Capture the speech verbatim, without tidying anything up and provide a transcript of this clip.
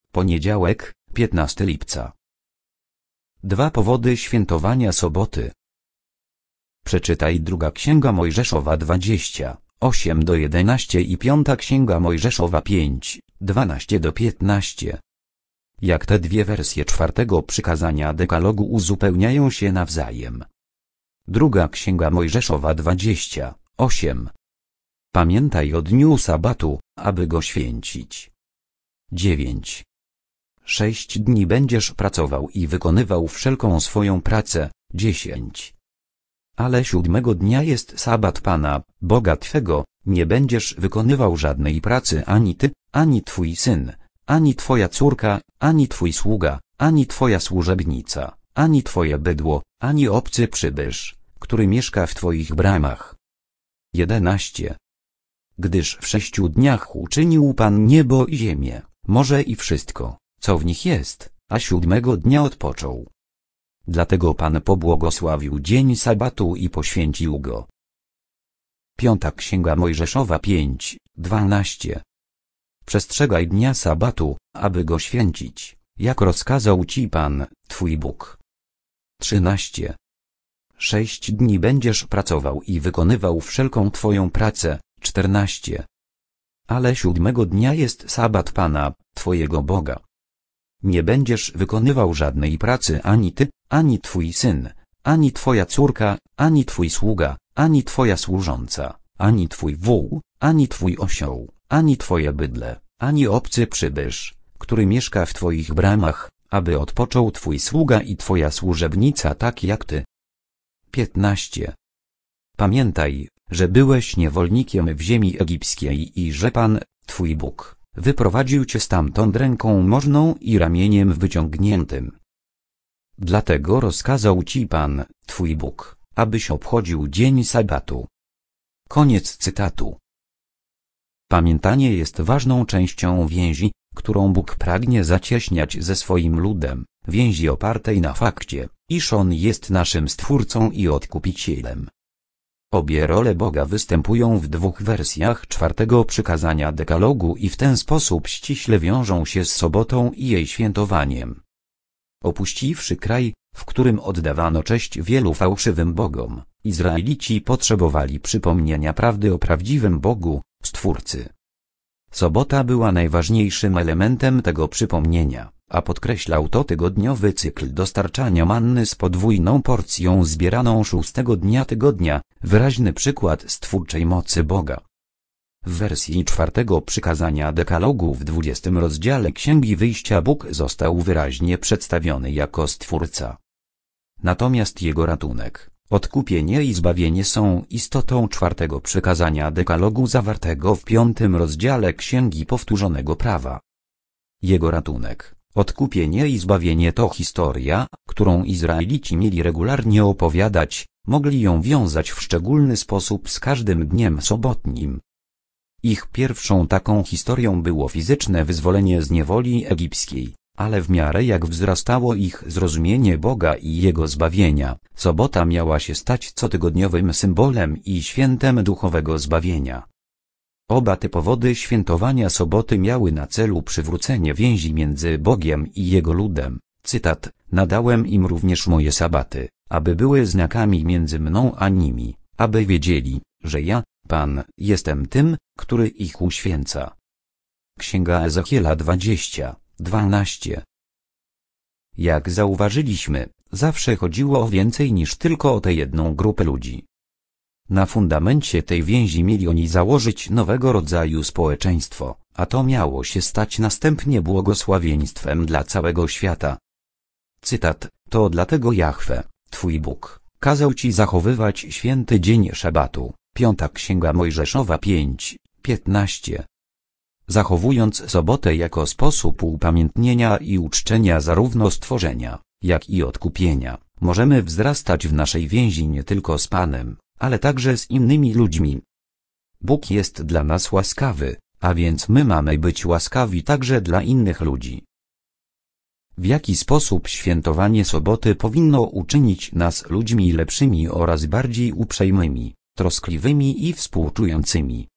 Poniedziałek, piętnastego lipca. Dwa powody świętowania soboty. Przeczytaj druga Księga Mojżeszowa dwadzieścia osiem do jedenastu i piąta Księga Mojżeszowa pięć, dwanaście do piętnastu. Jak te dwie wersje czwartego przykazania dekalogu uzupełniają się nawzajem. Druga Księga Mojżeszowa dwadzieścia osiem. Pamiętaj o dniu sabatu, aby go święcić. dziewięć. Sześć dni będziesz pracował i wykonywał wszelką swoją pracę. dziesięć. Ale siódmego dnia jest sabat Pana, Boga Twego, nie będziesz wykonywał żadnej pracy ani ty, ani twój syn, ani twoja córka, ani twój sługa, ani twoja służebnica, ani twoje bydło, ani obcy przybysz, który mieszka w twoich bramach. jedenaście. Gdyż w sześciu dniach uczynił Pan niebo i ziemię, morze i wszystko, co w nich jest, a siódmego dnia odpoczął. Dlatego Pan pobłogosławił dzień sabatu i poświęcił go. Piąta Księga Mojżeszowa pięć, dwanaście. Przestrzegaj dnia sabatu, aby go święcić, jak rozkazał ci Pan, twój Bóg. trzynaście. Sześć dni będziesz pracował i wykonywał wszelką twoją pracę. czternaście. Ale siódmego dnia jest sabat Pana, twojego Boga. Nie będziesz wykonywał żadnej pracy ani ty, ani twój syn, ani twoja córka, ani twój sługa, ani twoja służąca, ani twój wół, ani twój osioł, ani twoje bydle, ani obcy przybysz, który mieszka w twoich bramach, aby odpoczął twój sługa i twoja służebnica tak jak ty. piętnaście. Pamiętaj, że byłeś niewolnikiem w ziemi egipskiej i że Pan, twój Bóg, wyprowadził cię stamtąd ręką możną i ramieniem wyciągniętym. Dlatego rozkazał ci Pan, twój Bóg, abyś obchodził dzień sabatu. Koniec cytatu. Pamiętanie jest ważną częścią więzi, którą Bóg pragnie zacieśniać ze swoim ludem, więzi opartej na fakcie, iż On jest naszym Stwórcą i Odkupicielem. Obie role Boga występują w dwóch wersjach czwartego przykazania dekalogu i w ten sposób ściśle wiążą się z sobotą i jej świętowaniem. Opuściwszy kraj, w którym oddawano cześć wielu fałszywym bogom, Izraelici potrzebowali przypomnienia prawdy o prawdziwym Bogu, Stwórcy. Sobota była najważniejszym elementem tego przypomnienia, a podkreślał to tygodniowy cykl dostarczania manny z podwójną porcją zbieraną szóstego dnia tygodnia, wyraźny przykład stwórczej mocy Boga. W wersji czwartego przykazania dekalogu w dwudziestym rozdziale Księgi Wyjścia Bóg został wyraźnie przedstawiony jako Stwórca. Natomiast Jego ratunek, odkupienie i zbawienie są istotą czwartego przykazania dekalogu zawartego w piątym rozdziale Księgi Powtórzonego Prawa. Jego ratunek, odkupienie i zbawienie to historia, którą Izraelici mieli regularnie opowiadać, mogli ją wiązać w szczególny sposób z każdym dniem sobotnim. Ich pierwszą taką historią było fizyczne wyzwolenie z niewoli egipskiej, ale w miarę jak wzrastało ich zrozumienie Boga i Jego zbawienia, sobota miała się stać cotygodniowym symbolem i świętem duchowego zbawienia. Oba te powody świętowania soboty miały na celu przywrócenie więzi między Bogiem i Jego ludem. Cytat: nadałem im również moje sabaty, aby były znakami między mną a nimi, aby wiedzieli, że ja, Pan, jestem tym, który ich uświęca. Księga Ezechiela dwadzieścia, dwanaście. Jak zauważyliśmy, zawsze chodziło o więcej niż tylko o tę jedną grupę ludzi. Na fundamencie tej więzi mieli oni założyć nowego rodzaju społeczeństwo, a to miało się stać następnie błogosławieństwem dla całego świata. Cytat: to dlatego Jahwe, twój Bóg, kazał ci zachowywać święty dzień szabatu. Piąta Księga Mojżeszowa pięć, piętnaście. Zachowując sobotę jako sposób upamiętnienia i uczczenia zarówno stworzenia, jak i odkupienia, możemy wzrastać w naszej więzi nie tylko z Panem, ale także z innymi ludźmi. Bóg jest dla nas łaskawy, a więc my mamy być łaskawi także dla innych ludzi. W jaki sposób świętowanie soboty powinno uczynić nas ludźmi lepszymi oraz bardziej uprzejmymi, troskliwymi i współczującymi?